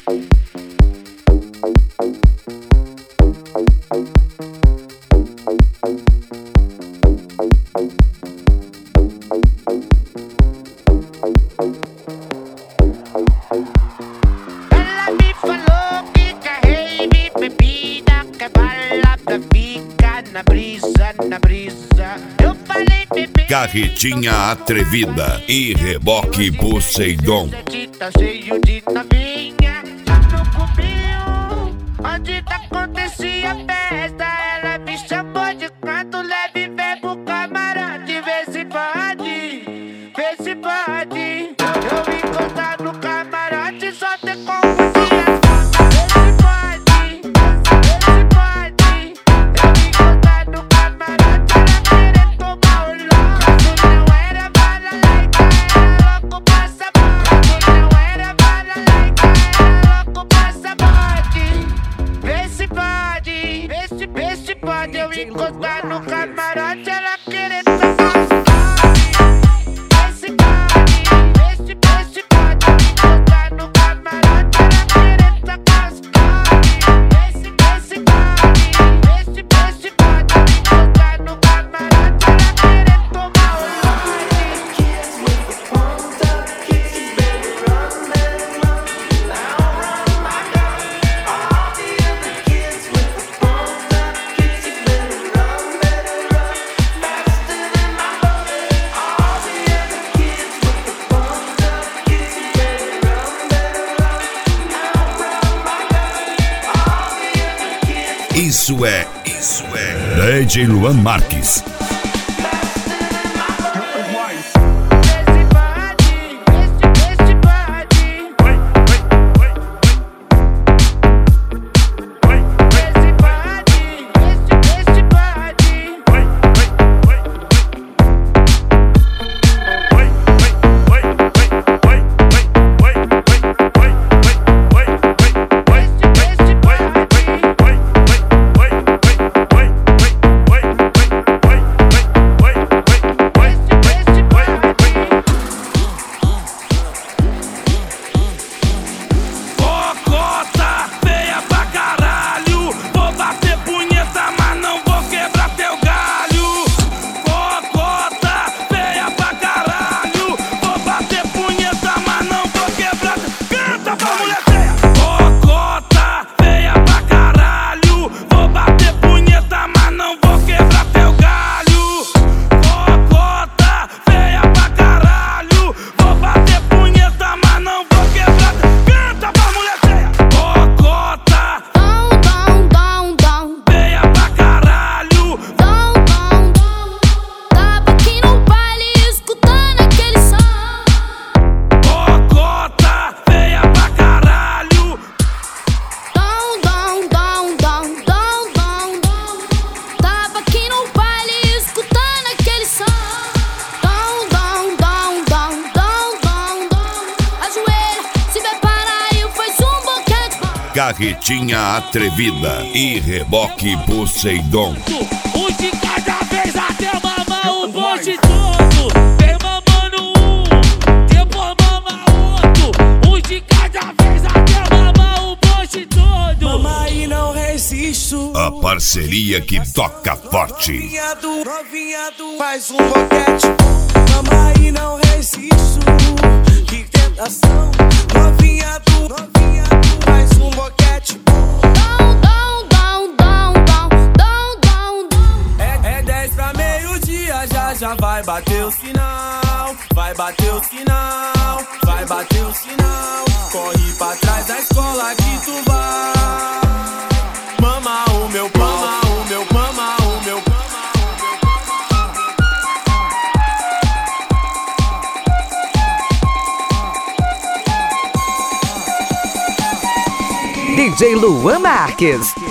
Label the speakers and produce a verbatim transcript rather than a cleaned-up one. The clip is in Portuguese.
Speaker 1: Carretinha atrevida e reboque Poseidon.
Speaker 2: Tá cheio de novinha, já não comiu. Onde tá acontecia festa, ela me chamou de canto leve, vem pro camarote. Vê se pode, vê se pode. Eu encostar no camarote, só tem como dia. Vê se pode, vê se pode. Eu encostar no camarote, ela querer tomar o louco. Não era bala like, era louco passaporte. Não era bala like, era louco passaporte. Vê se pode, vê se, vê se pode. Eu encostar no camarote, ela querer tomar o louco. Vê se pode, vê se, vê se pode. Eu encostar no camarote, ela querer tomar os louco. Vê se, vê se pode, vê se, vê se pode. Eu encostar no camarote, ela querer tomar o
Speaker 1: Isso é, isso é D J Luan Marques. Carretinha atrevida e reboque Poseidon.
Speaker 3: Um de cada vez até mamar o bonde todo. Vem mamando um, depois mama outro. Um de cada vez até mamar o bonde todo.
Speaker 4: Mama e não resisto.
Speaker 1: A parceria que toca forte.
Speaker 4: Novinha do, novinha do, faz um boquete. Mama e não resisto. Que tentação. Novinha do, novinha do, faz um boquete. Já vai bater o sinal, vai bater o sinal, vai bater o sinal. Corre pra trás da escola que tu vai. Mama o meu pão, mama o meu pão, mama o meu pão.
Speaker 5: D J Luan Marques.